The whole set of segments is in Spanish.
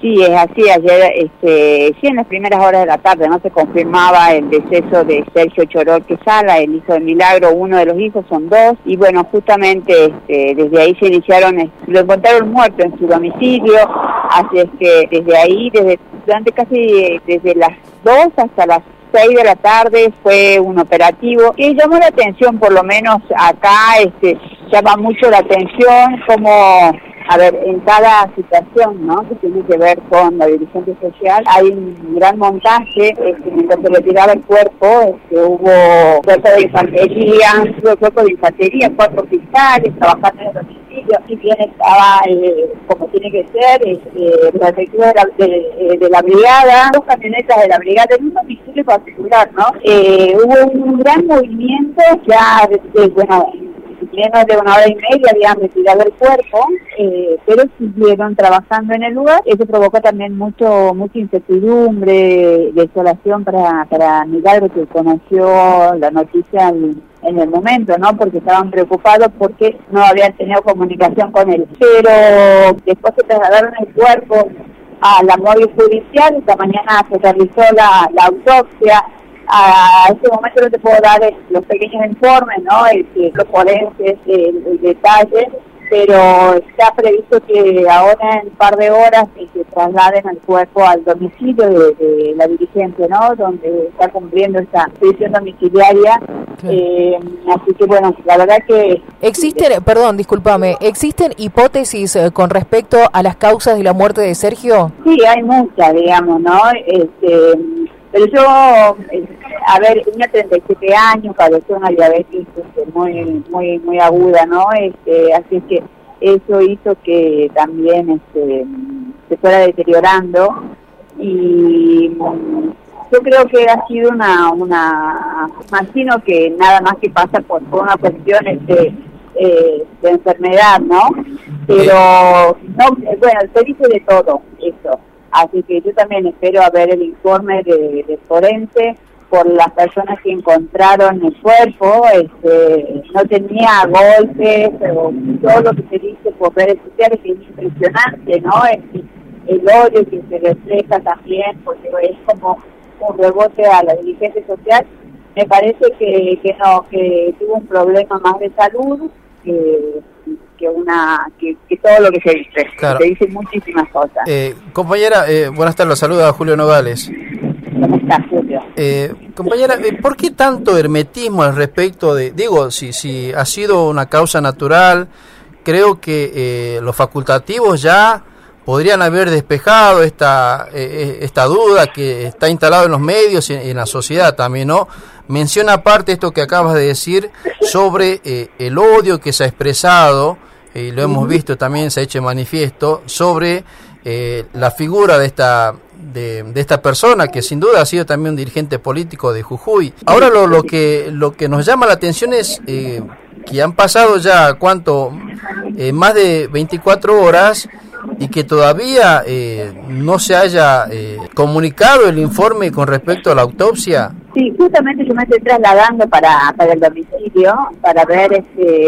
Sí, es así. Ayer, sí, en las primeras horas de la tarde, no se confirmaba el deceso de Sergio Chorol Quesada, el hijo de Milagro, uno de los hijos, son dos, y bueno, justamente desde ahí se iniciaron, lo encontraron muerto en su domicilio, así es que desde ahí, durante casi desde las 2 hasta las 6 de la tarde fue un operativo que llamó la atención, por lo menos acá, llama mucho la atención como, a ver, en cada situación, ¿no?, que tiene que ver con la dirigente social, hay un gran montaje. Mientras se retiraba el cuerpo, hubo cuerpo de infantería, 4 fiscales trabajando en el domicilio, y bien estaba, como tiene que ser, la efectiva de la brigada, 2 camionetas de la brigada, en un domicilio particular, ¿no? Hubo un gran movimiento, ya, bueno, menos de 1 hora y media habían retirado el cuerpo, pero siguieron trabajando en el lugar. Eso provocó también mucha incertidumbre, desolación para Milagro, que conoció la noticia en el momento, ¿no?, porque estaban preocupados porque no habían tenido comunicación con él. Pero después se trasladaron el cuerpo a la móvil judicial. Esta mañana se realizó la autopsia. A este momento no te puedo dar los pequeños informes, ¿no?, los forenses, el detalle, pero está previsto que ahora en un par de horas se trasladen al cuerpo al domicilio de la dirigente, ¿no?, donde está cumpliendo esta prisión domiciliaria. Así que bueno, la verdad que... ¿Existen hipótesis con respecto a las causas de la muerte de Sergio? Sí, hay muchas, digamos, ¿no? Pero yo, a ver, tenía 37 años, padeció una diabetes muy aguda, ¿no? Así que eso hizo que también se fuera deteriorando, y yo creo que ha sido imagino que nada más que pasa por una cuestión de enfermedad, ¿no? Pero, no, bueno, se dice de todo eso. Así que yo también espero a ver el informe de forense por las personas que encontraron el cuerpo. No tenía golpes, o todo lo que se dice por redes sociales, que es impresionante, ¿no? El odio que se refleja también, porque es como un rebote a la dirigente social. Me parece que tuvo un problema más de salud que todo lo que se dice. Claro. Se dicen muchísimas cosas. Compañera, buenas tardes, saluda a Julio Nogales. ¿Cómo estás, Julio? Compañera, ¿por qué tanto hermetismo al respecto de, si ha sido una causa natural? Creo que los facultativos ya podrían haber despejado esta duda que está instalada en los medios y en la sociedad también, ¿no? Menciona aparte esto que acabas de decir sobre el odio que se ha expresado, y lo hemos visto también, se ha hecho manifiesto, sobre la figura de esta persona, que sin duda ha sido también un dirigente político de Jujuy. Ahora lo que nos llama la atención es que han pasado ya, más de 24 horas, y que todavía no se haya comunicado el informe con respecto a la autopsia. Sí, justamente yo me estoy trasladando para el domicilio, para ver,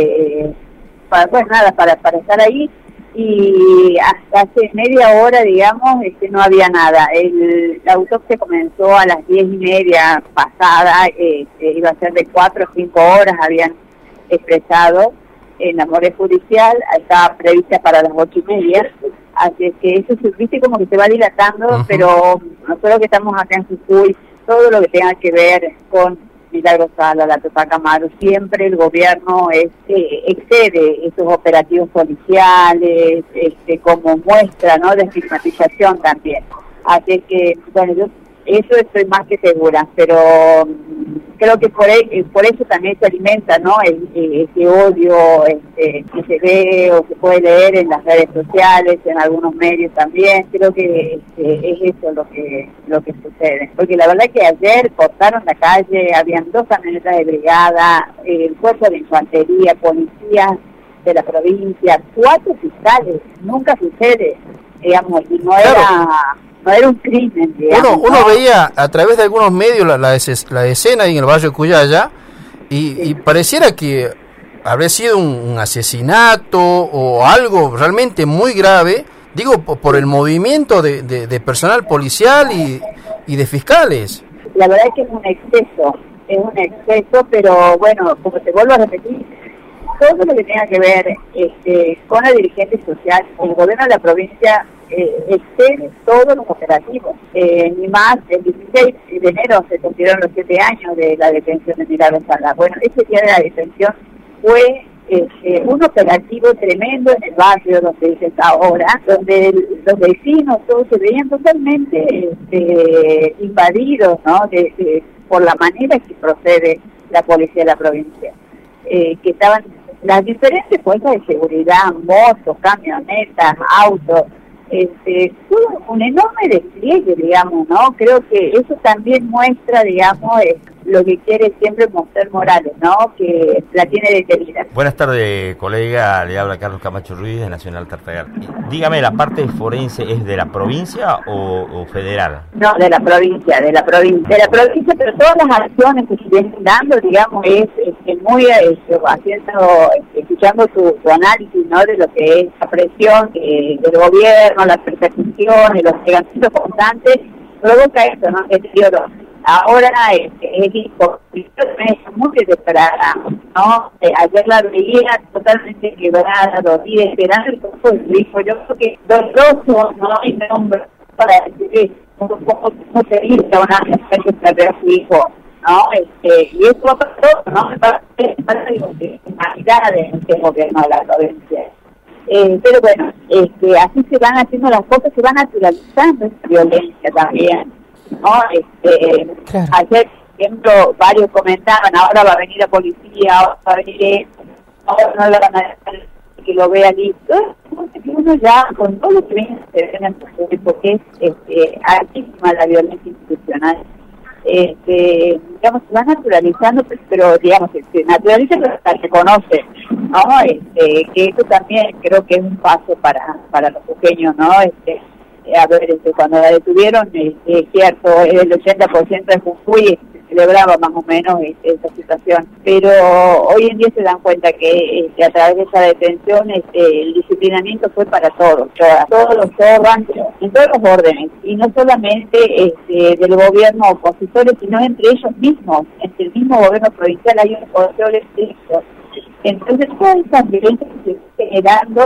para estar ahí, y hasta hace media hora, digamos, no había nada. La autopsia comenzó a las 10:30 pasada, iba a ser de 4 o 5 horas, habían expresado en la móvil judicial, estaba prevista para las 8:30, así que eso viste como que se va dilatando. Pero nosotros que estamos acá en Jujuy, todo lo que tenga que ver con Milagro Sala, la Tupac Amaru, siempre el gobierno excede esos operativos policiales, como muestra, ¿no?, de estigmatización también. Así que, bueno, yo eso estoy más que segura, pero creo que por eso también se alimenta, ¿no?, ese odio que se ve o se puede leer en las redes sociales, en algunos medios también. Creo que es eso lo que sucede, porque la verdad que ayer cortaron la calle, habían 2 camionetas de brigada, el cuerpo de infantería, policías de la provincia, 4 fiscales. Nunca sucede, digamos, y no era un crimen, digamos. Uno veía a través de algunos medios la escena ahí en el barrio Cuyaya, y pareciera que habría sido un asesinato o algo realmente muy grave, Digo, por el movimiento de personal policial y de fiscales. La verdad es que es un exceso, pero bueno, como te vuelvo a repetir, todo lo que tenga que ver con la dirigente social, el gobierno de la provincia excede todos los operativos. Ni más, el 16 de enero se cumplieron los 7 años de la detención de Milagro Sala. Bueno, ese día de la detención fue un operativo tremendo en el barrio donde dices ahora, donde los vecinos todos se veían totalmente invadidos, ¿no? Por la manera que procede la policía de la provincia. Que estaban las diferentes fuerzas de seguridad, motos, camionetas, autos, todo un enorme despliegue, digamos, ¿no? Creo que eso también muestra, digamos, lo que quiere siempre mostrar Morales, ¿no? Que la tiene detenida. Buenas tardes, colega, le habla Carlos Camacho Ruiz de Nacional Tartagal. Dígame, ¿la parte forense es de la provincia o federal? No, de la provincia, pero todas las acciones que se vienen dando, digamos, es muy escuchando su análisis, ¿no? De lo que es la presión del gobierno, las persecuciones, los pegantitos constantes, provoca esto, ¿no? Deterioro. Ahora el equipo está muy desesperada, ¿no? Ayer la veía totalmente quebrada, dormida, esperando el cuerpo de su hijo. Yo creo que doloroso, ¿no? Y nombre para decir que un poco no se dice a una mujer que perdió a su hijo, ¿no? Y eso va para todo, ¿no? Para de humanidad de este gobierno de la provincia. Pero bueno, así se van haciendo las cosas, se van naturalizando esta violencia también, ¿no? Claro. Ayer, por ejemplo, varios comentaban, ahora va a venir la policía, ahora va a venir esto, ahora no le van a dejar que lo vea listo. Que uno ya, con todo lo que viene, se ve en el porque es altísima la violencia institucional. Digamos, se va naturalizando, pero digamos, se naturaliza, pero hasta se conoce, ¿no? Que eso también creo que es un paso para los pequeños, ¿no? A ver, cuando la detuvieron, es cierto, el 80% de Jujuy celebraba más o menos esa situación, pero hoy en día se dan cuenta que a través de esa detención el disciplinamiento fue para todos los órganos, en todos los órdenes, y no solamente del gobierno opositores, sino entre ellos mismos, entre el mismo gobierno provincial hay un control estricto. Entonces todas esas violencias que se están generando,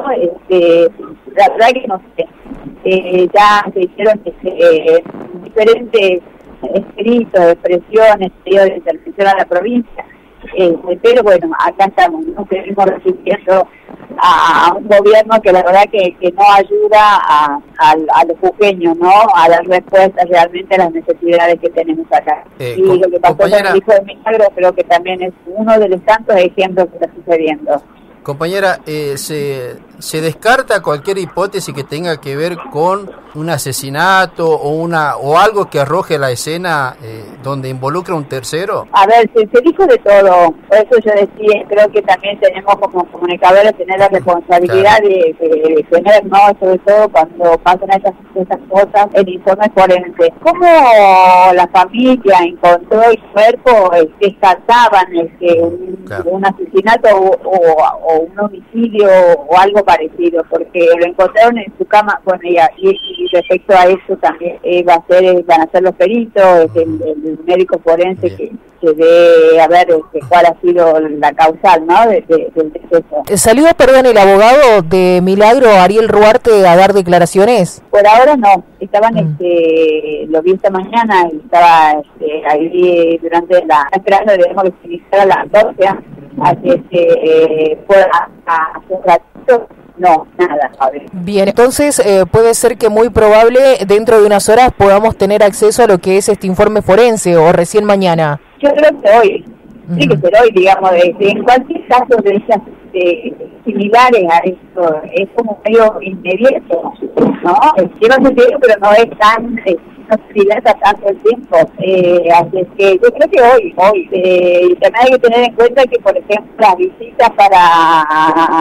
la verdad que no sé, ya se hicieron diferentes escritos, expresiones, pedidos de intervención a la provincia, pero bueno, acá estamos, no seguimos resistiendo a un gobierno que la verdad que no ayuda a los jujeños, ¿no? A dar respuestas realmente a las necesidades que tenemos acá. Y lo que pasó con el hijo de Milagro creo que también es uno de los tantos ejemplos que está sucediendo. Compañera, ¿se descarta cualquier hipótesis que tenga que ver con un asesinato o algo que arroje la escena donde involucra a un tercero? A ver, se dijo de todo. Por eso yo decía, creo que también tenemos como comunicadores tener la responsabilidad de tener, ¿no? Sobre todo cuando pasan esas cosas, el informe forense. ¿Cómo la familia encontró el cuerpo? Descartaban un asesinato o un homicidio o algo parecido, porque lo encontraron en su cama. Bueno, y respecto a eso también van a ser los peritos, el médico forense que ve a ver cuál ha sido la causal, ¿no? del deceso. ¿Salió, el abogado de Milagro, Ariel Ruarte, a dar declaraciones? Por ahora no, estaban, lo vi esta mañana, y estaba ahí durante esperando, digamos, que se iniciara la autopsia, así fue hace un ratito. No, nada, Javier. Bien, entonces puede ser que muy probable dentro de unas horas podamos tener acceso a lo que es este informe forense, o recién mañana. Yo creo que hoy, sí que será hoy, digamos, en cualquier caso de esas similares a esto, es como medio inmediato, ¿no? Quiero decirlo, pero no es tan... no se dilata tanto el tiempo, así es que yo creo que hoy, y también hay que tener en cuenta que, por ejemplo, las visitas para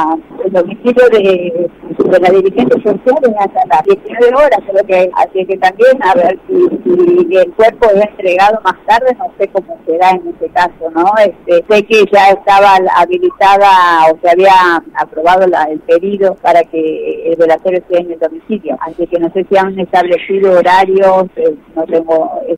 el domicilio de la dirigente social es hasta las 19 horas, creo que, así que también a ver si el cuerpo es entregado más tarde, no sé cómo será en este caso, ¿no? Sé que ya estaba habilitada o se había aprobado el pedido para que el velatorio sea en el domicilio, así que no sé si han establecido horarios, no tengo